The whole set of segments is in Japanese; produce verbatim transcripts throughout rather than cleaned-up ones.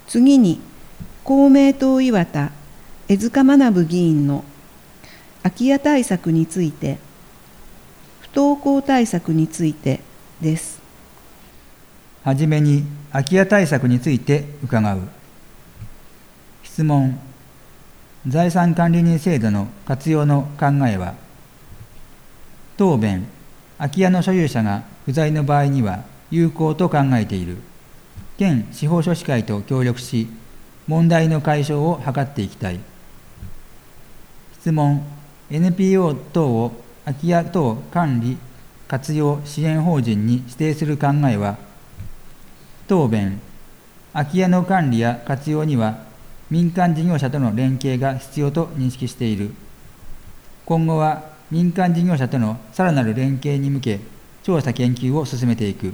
次に、公明党岩田江塚学議員の空き家対策について、不登校対策についてです。 はじめに空き家対策について伺う。質問。財産管理人制度の活用の考えは。答弁。空き家の所有者が不在の場合には有効と考えている。県司法書士会と協力し、問題の解消を図っていきたい。質問。エヌピーオー 等を空き家等管理活用支援法人に指定する考えは。答弁。空き家の管理や活用には民間事業者との連携が必要と認識している。今後は民間事業者とのさらなる連携に向け調査研究を進めていく。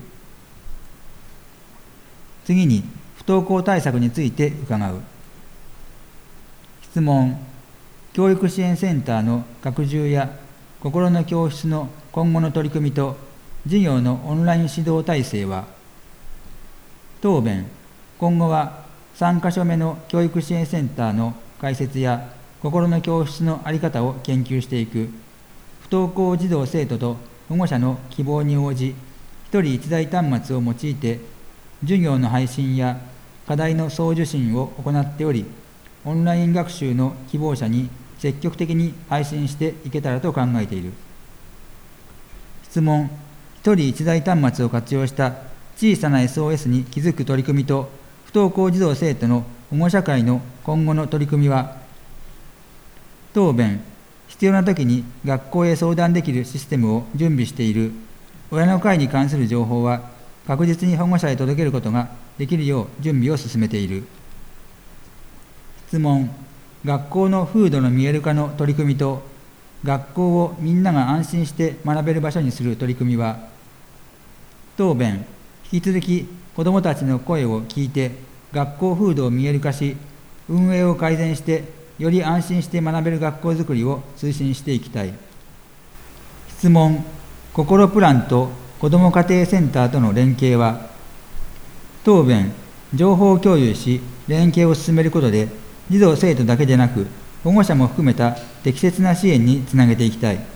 次に不登校対策について伺う。質問。教育支援センターの拡充や心の教室の今後の取り組みと授業のオンライン指導体制は。答弁。今後はさんかしょめの教育支援センターの開設や心の教室の在り方を研究していく。不登校児童生徒と保護者の希望に応じ、一人一台端末を用いて授業の配信や課題の送受信を行っており、オンライン学習の希望者に積極的に配信していけたらと考えている。質問。一人一台端末を活用した小さな エスオーエス に気づく取り組みと不登校児童生徒の保護者会の今後の取り組みは。答弁。必要なときに学校へ相談できるシステムを準備している。親の会に関する情報は確実に保護者へ届けることができるよう準備を進めている。質問。学校の風土の見える化の取り組みと学校をみんなが安心して学べる場所にする取り組みは。答弁。引き続き子どもたちの声を聞いて学校風土を見える化し、運営を改善してより安心して学べる学校づくりを推進していきたい。質問。心プランと子ども家庭センターとの連携は。答弁。情報共有し連携を進めることで児童生徒だけでなく保護者も含めた適切な支援につなげていきたい。